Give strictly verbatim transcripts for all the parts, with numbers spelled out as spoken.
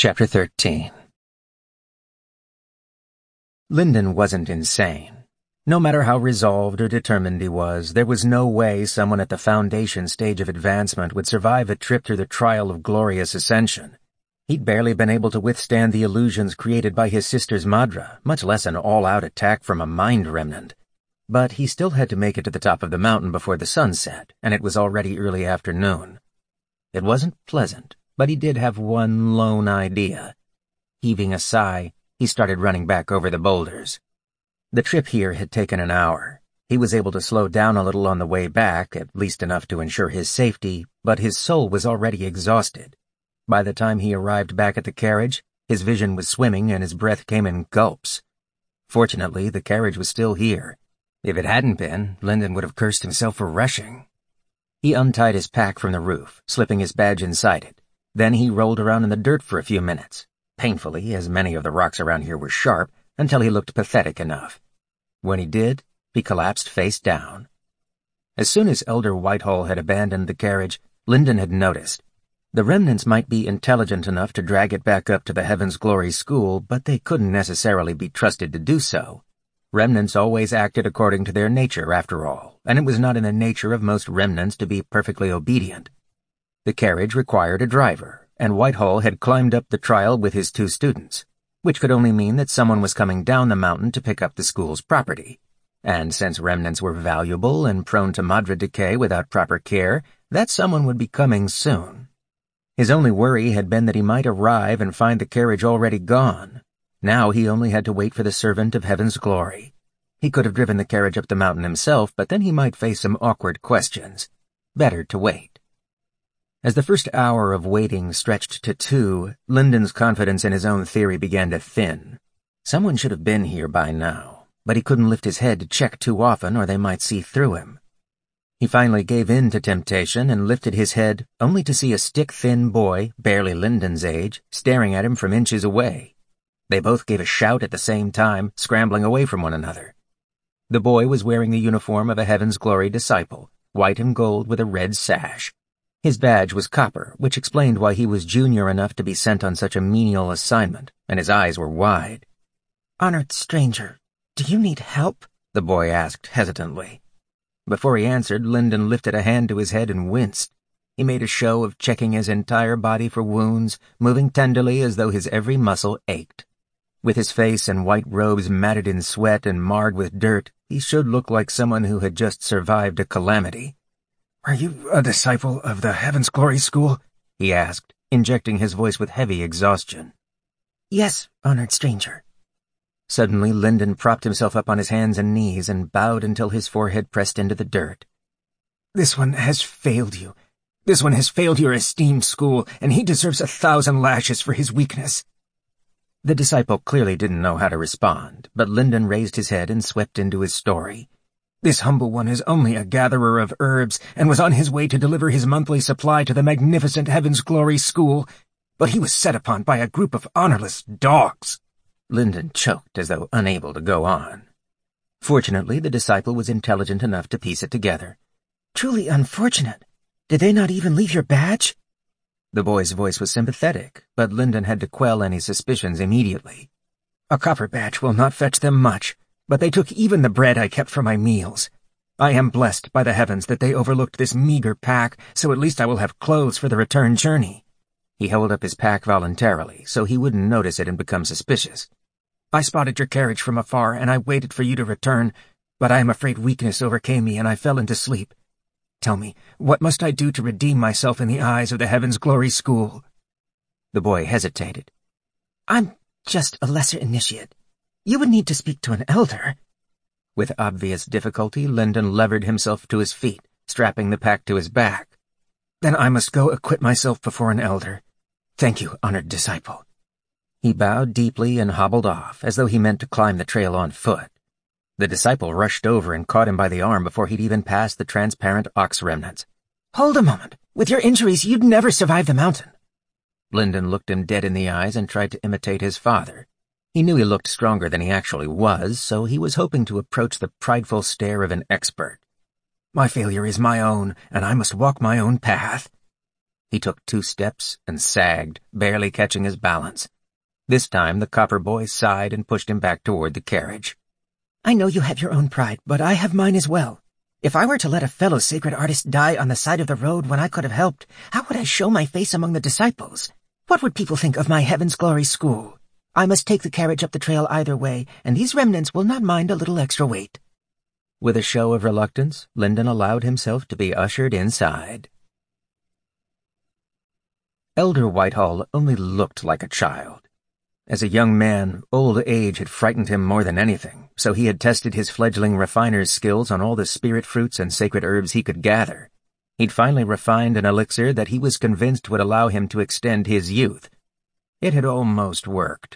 Chapter thirteen. Lyndon wasn't insane. No matter how resolved or determined he was, there was no way someone at the foundation stage of advancement would survive a trip through the trial of glorious ascension. He'd barely been able to withstand the illusions created by his sister's Madra, much less an all-out attack from a mind remnant. But he still had to make it to the top of the mountain before the sun set, and it was already early afternoon. It wasn't pleasant, but he did have one lone idea. Heaving a sigh, he started running back over the boulders. The trip here had taken an hour. He was able to slow down a little on the way back, at least enough to ensure his safety, but his soul was already exhausted. By the time he arrived back at the carriage, his vision was swimming and his breath came in gulps. Fortunately, the carriage was still here. If it hadn't been, Lyndon would have cursed himself for rushing. He untied his pack from the roof, slipping his badge inside it. Then he rolled around in the dirt for a few minutes, painfully, as many of the rocks around here were sharp, until he looked pathetic enough. When he did, he collapsed face down. As soon as Elder Whitehall had abandoned the carriage, Lyndon had noticed. The remnants might be intelligent enough to drag it back up to the Heaven's Glory School, but they couldn't necessarily be trusted to do so. Remnants always acted according to their nature, after all, and it was not in the nature of most remnants to be perfectly obedient. The carriage required a driver, and Whitehall had climbed up the trial with his two students, which could only mean that someone was coming down the mountain to pick up the school's property. And since remnants were valuable and prone to Madra decay without proper care, that someone would be coming soon. His only worry had been that he might arrive and find the carriage already gone. Now he only had to wait for the servant of Heaven's Glory. He could have driven the carriage up the mountain himself, but then he might face some awkward questions. Better to wait. As the first hour of waiting stretched to two, Lyndon's confidence in his own theory began to thin. Someone should have been here by now, but he couldn't lift his head to check too often or they might see through him. He finally gave in to temptation and lifted his head, only to see a stick-thin boy, barely Lyndon's age, staring at him from inches away. They both gave a shout at the same time, scrambling away from one another. The boy was wearing the uniform of a Heaven's Glory disciple, white and gold with a red sash. His badge was copper, which explained why he was junior enough to be sent on such a menial assignment, and his eyes were wide. "Honored stranger, do you need help?" the boy asked hesitantly. Before he answered, Lyndon lifted a hand to his head and winced. He made a show of checking his entire body for wounds, moving tenderly as though his every muscle ached. With his face and white robes matted in sweat and marred with dirt, he should look like someone who had just survived a calamity. "Are you a disciple of the Heaven's Glory School?" he asked, injecting his voice with heavy exhaustion. "Yes, honored stranger." Suddenly, Lyndon propped himself up on his hands and knees and bowed until his forehead pressed into the dirt. "This one has failed you. This one has failed your esteemed school, and he deserves a thousand lashes for his weakness." The disciple clearly didn't know how to respond, but Lyndon raised his head and swept into his story. "This humble one is only a gatherer of herbs and was on his way to deliver his monthly supply to the magnificent Heaven's Glory School, but he was set upon by a group of honorless dogs." Lyndon choked as though unable to go on. Fortunately, the disciple was intelligent enough to piece it together. "Truly unfortunate. Did they not even leave your badge?" The boy's voice was sympathetic, but Lyndon had to quell any suspicions immediately. "A copper badge will not fetch them much, but they took even the bread I kept for my meals. I am blessed by the heavens that they overlooked this meager pack, so at least I will have clothes for the return journey." He held up his pack voluntarily, so he wouldn't notice it and become suspicious. "I spotted your carriage from afar, and I waited for you to return, but I am afraid weakness overcame me and I fell into sleep. Tell me, what must I do to redeem myself in the eyes of the Heaven's Glory School?" The boy hesitated. "I'm just a lesser initiate. You would need to speak to an elder." With obvious difficulty, Lyndon levered himself to his feet, strapping the pack to his back. "Then I must go acquit myself before an elder. Thank you, honored disciple." He bowed deeply and hobbled off, as though he meant to climb the trail on foot. The disciple rushed over and caught him by the arm before he'd even passed the transparent ox remnants. "Hold a moment. With your injuries, you'd never survive the mountain." Lyndon looked him dead in the eyes and tried to imitate his father. He knew he looked stronger than he actually was, so he was hoping to approach the prideful stare of an expert. "My failure is my own, and I must walk my own path." He took two steps and sagged, barely catching his balance. This time the copper boy sighed and pushed him back toward the carriage. I know you have your own pride, but I have mine as well. If I were to let a fellow sacred artist die on the side of the road when I could have helped, how would I show my face among the disciples? What would people think of my Heaven's Glory school? I must take the carriage up the trail either way, and these remnants will not mind a little extra weight. With a show of reluctance, Lyndon allowed himself to be ushered inside. Elder Whitehall only looked like a child. As a young man, old age had frightened him more than anything, so he had tested his fledgling refiner's skills on all the spirit fruits and sacred herbs he could gather. He'd finally refined an elixir that he was convinced would allow him to extend his youth. It had almost worked.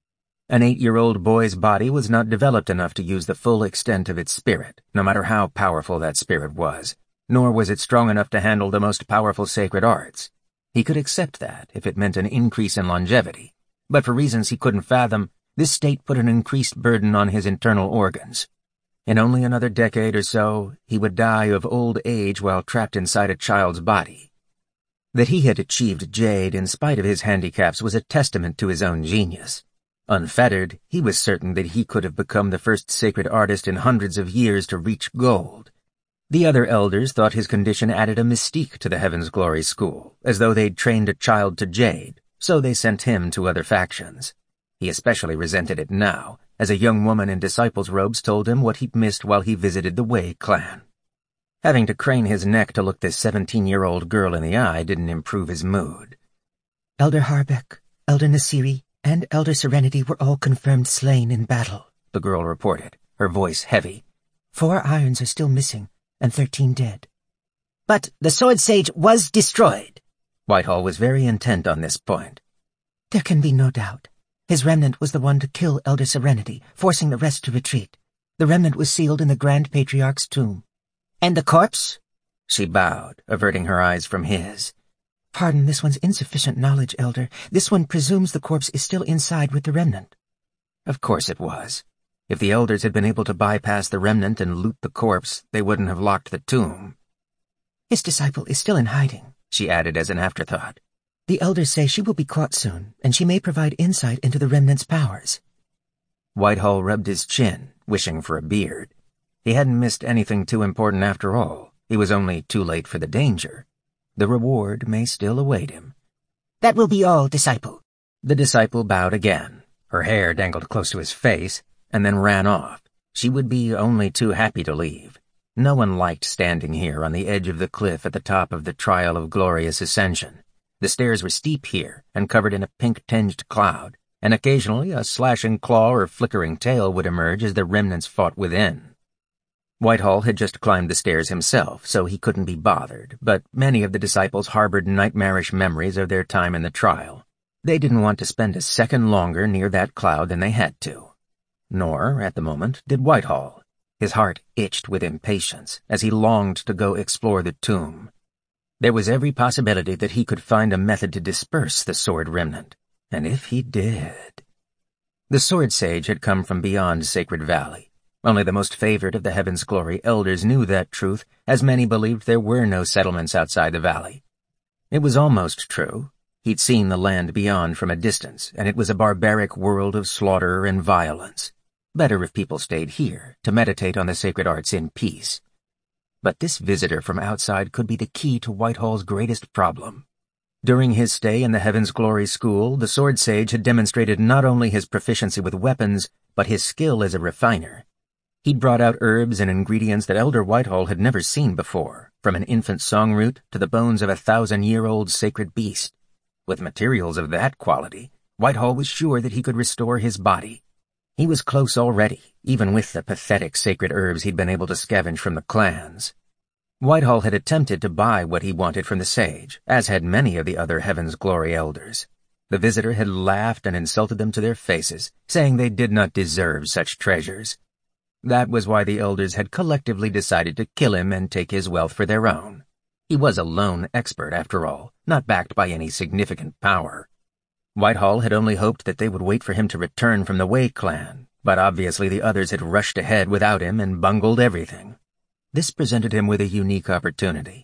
An eight-year-old boy's body was not developed enough to use the full extent of its spirit, no matter how powerful that spirit was, nor was it strong enough to handle the most powerful sacred arts. He could accept that if it meant an increase in longevity, but for reasons he couldn't fathom, this state put an increased burden on his internal organs. In only another decade or so, he would die of old age while trapped inside a child's body. That he had achieved Jade in spite of his handicaps was a testament to his own genius. Unfettered, he was certain that he could have become the first sacred artist in hundreds of years to reach gold. The other elders thought his condition added a mystique to the Heaven's Glory school, as though they'd trained a child to Jade, so they sent him to other factions. He especially resented it now, as a young woman in disciples' robes told him what he'd missed while he visited the Way clan. Having to crane his neck to look this seventeen-year-old girl in the eye didn't improve his mood. Elder Harbeck, Elder Nasiri, and Elder Serenity were all confirmed slain in battle, the girl reported, her voice heavy. Four irons are still missing, and thirteen dead. But the Sword Sage was destroyed. Whitehall was very intent on this point. There can be no doubt. His remnant was the one to kill Elder Serenity, forcing the rest to retreat. The remnant was sealed in the Grand Patriarch's tomb. And the corpse? She bowed, averting her eyes from his. Pardon this one's insufficient knowledge, Elder. This one presumes the corpse is still inside with the remnant. Of course it was. If the elders had been able to bypass the remnant and loot the corpse, they wouldn't have locked the tomb. His disciple is still in hiding, she added as an afterthought. The elders say she will be caught soon, and she may provide insight into the remnant's powers. Whitehall rubbed his chin, wishing for a beard. He hadn't missed anything too important after all. He was only too late for the danger. The reward may still await him. That will be all, disciple. The disciple bowed again. Her hair dangled close to his face, and then ran off. She would be only too happy to leave. No one liked standing here on the edge of the cliff at the top of the Trial of Glorious Ascension. The stairs were steep here and covered in a pink-tinged cloud, and occasionally a slashing claw or flickering tail would emerge as the remnants fought within. Whitehall had just climbed the stairs himself, so he couldn't be bothered, but many of the disciples harbored nightmarish memories of their time in the trial. They didn't want to spend a second longer near that cloud than they had to. Nor, at the moment, did Whitehall. His heart itched with impatience as he longed to go explore the tomb. There was every possibility that he could find a method to disperse the sword remnant, and if he did... The Sword Sage had come from beyond Sacred Valley. Only the most favored of the Heaven's Glory elders knew that truth, as many believed there were no settlements outside the valley. It was almost true. He'd seen the land beyond from a distance, and it was a barbaric world of slaughter and violence. Better if people stayed here, to meditate on the sacred arts in peace. But this visitor from outside could be the key to Whitehall's greatest problem. During his stay in the Heaven's Glory School, the Sword Sage had demonstrated not only his proficiency with weapons, but his skill as a refiner. He'd brought out herbs and ingredients that Elder Whitehall had never seen before, from an infant songroot to the bones of a thousand-year-old sacred beast. With materials of that quality, Whitehall was sure that he could restore his body. He was close already, even with the pathetic sacred herbs he'd been able to scavenge from the clans. Whitehall had attempted to buy what he wanted from the sage, as had many of the other Heaven's Glory elders. The visitor had laughed and insulted them to their faces, saying they did not deserve such treasures. That was why the elders had collectively decided to kill him and take his wealth for their own. He was a lone expert, after all, not backed by any significant power. Whitehall had only hoped that they would wait for him to return from the Way clan, but obviously the others had rushed ahead without him and bungled everything. This presented him with a unique opportunity.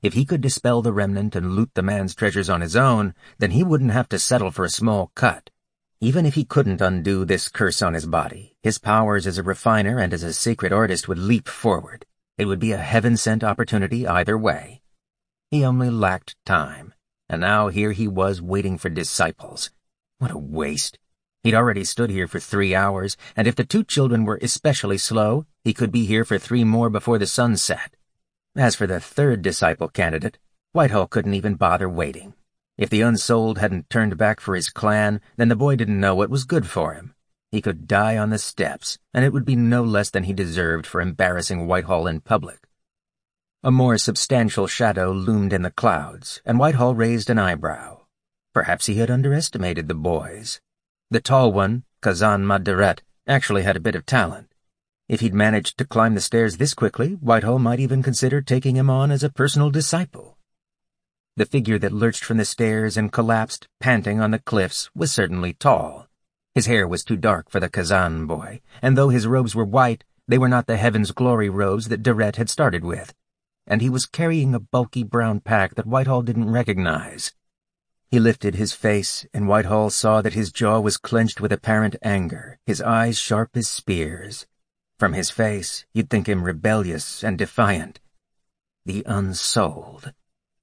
If he could dispel the remnant and loot the man's treasures on his own, then he wouldn't have to settle for a small cut. Even if he couldn't undo this curse on his body, his powers as a refiner and as a sacred artist would leap forward. It would be a heaven-sent opportunity either way. He only lacked time, and now here he was waiting for disciples. What a waste. He'd already stood here for three hours, and if the two children were especially slow, he could be here for three more before the sun set. As for the third disciple candidate, Whitehall couldn't even bother waiting. If the Unsouled hadn't turned back for his clan, then the boy didn't know what was good for him. He could die on the steps, and it would be no less than he deserved for embarrassing Whitehall in public. A more substantial shadow loomed in the clouds, and Whitehall raised an eyebrow. Perhaps he had underestimated the boys. The tall one, Kazan Maderet, actually had a bit of talent. If he'd managed to climb the stairs this quickly, Whitehall might even consider taking him on as a personal disciple. The figure that lurched from the stairs and collapsed, panting on the cliffs, was certainly tall. His hair was too dark for the Kazan boy, and though his robes were white, they were not the Heaven's Glory robes that Deret had started with, and he was carrying a bulky brown pack that Whitehall didn't recognize. He lifted his face, and Whitehall saw that his jaw was clenched with apparent anger, his eyes sharp as spears. From his face, you'd think him rebellious and defiant. The Unsouled.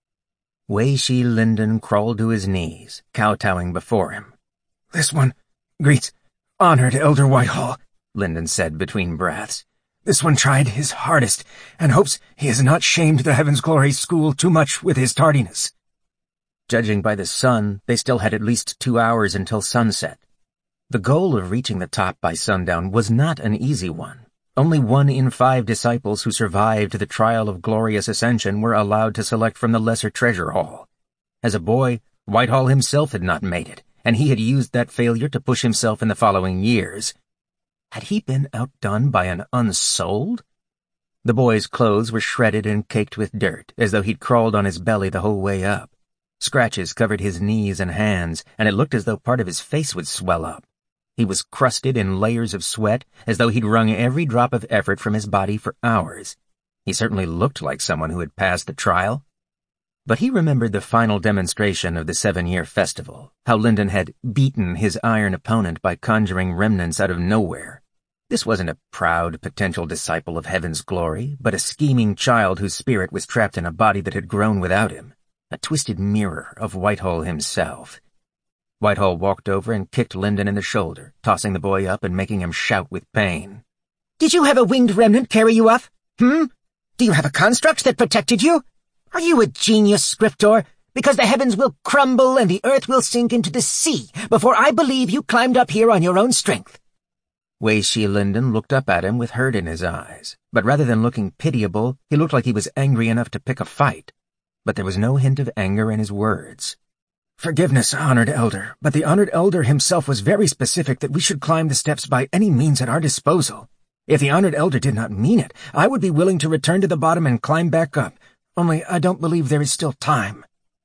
Wei Shi Linden crawled to his knees, kowtowing before him. "This one greets honored Elder Whitehall," Linden said between breaths. "This one tried his hardest, and hopes he has not shamed the Heaven's Glory School too much with his tardiness." Judging by the sun, they still had at least two hours until sunset. The goal of reaching the top by sundown was not an easy one. Only one in five disciples who survived the trial of glorious ascension were allowed to select from the lesser treasure hall. As a boy, Whitehall himself had not made it, and he had used that failure to push himself in the following years. Had he been outdone by an Unsouled? The boy's clothes were shredded and caked with dirt, as though he'd crawled on his belly the whole way up. Scratches covered his knees and hands, and it looked as though part of his face would swell up. He was crusted in layers of sweat, as though he'd wrung every drop of effort from his body for hours. He certainly looked like someone who had passed the trial. But he remembered the final demonstration of the seven-year festival, how Linden had beaten his iron opponent by conjuring remnants out of nowhere. This wasn't a proud potential disciple of Heaven's Glory, but a scheming child whose spirit was trapped in a body that had grown without him, a twisted mirror of Whitehall himself. Whitehall walked over and kicked Linden in the shoulder, tossing the boy up and making him shout with pain. "Did you have a winged remnant carry you off? Hmm? Do you have a construct that protected you? Are you a genius, Scriptor? Because the heavens will crumble and the earth will sink into the sea before I believe you climbed up here on your own strength." Wei Shi Linden looked up at him with hurt in his eyes, but rather than looking pitiable, he looked like he was angry enough to pick a fight. But there was no hint of anger in his words. "Forgiveness, honored elder, but the honored elder himself was very specific that we should climb the steps by any means at our disposal. If the honored elder did not mean it, I would be willing to return to the bottom and climb back up, only I don't believe there is still time."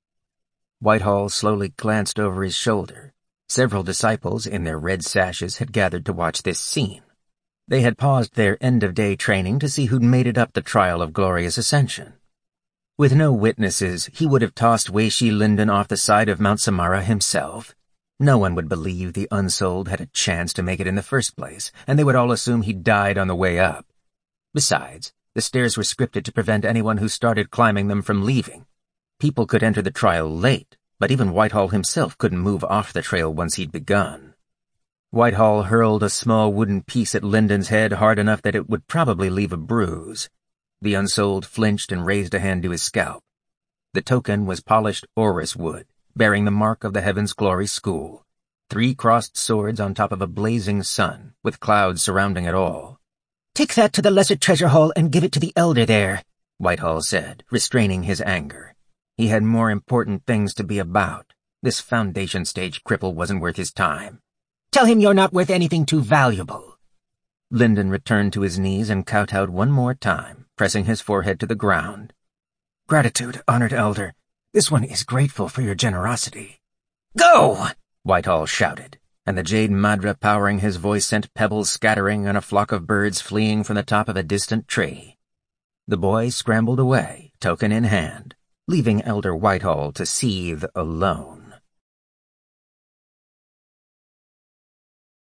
Whitehall slowly glanced over his shoulder. Several disciples in their red sashes had gathered to watch this scene. They had paused their end-of-day training to see who'd made it up the trial of glorious ascension. With no witnesses, he would have tossed Wei Shi Linden off the side of Mount Samara himself. No one would believe the Unsouled had a chance to make it in the first place, and they would all assume he died on the way up. Besides, the stairs were scripted to prevent anyone who started climbing them from leaving. People could enter the trial late, but even Whitehall himself couldn't move off the trail once he'd begun. Whitehall hurled a small wooden piece at Linden's head hard enough that it would probably leave a bruise. The Unsouled flinched and raised a hand to his scalp. The token was polished orris wood, bearing the mark of the Heaven's Glory School. Three crossed swords on top of a blazing sun, with clouds surrounding it all. "Take that to the lesser treasure hall and give it to the elder there," Whitehall said, restraining his anger. He had more important things to be about. This foundation stage cripple wasn't worth his time. "Tell him you're not worth anything too valuable." Linden returned to his knees and kowtowed one more time, pressing his forehead to the ground. "Gratitude, honored elder. This one is grateful for your generosity." "Go!" Whitehall shouted, and the Jade Madra powering his voice sent pebbles scattering and a flock of birds fleeing from the top of a distant tree. The boy scrambled away, token in hand, leaving Elder Whitehall to seethe alone.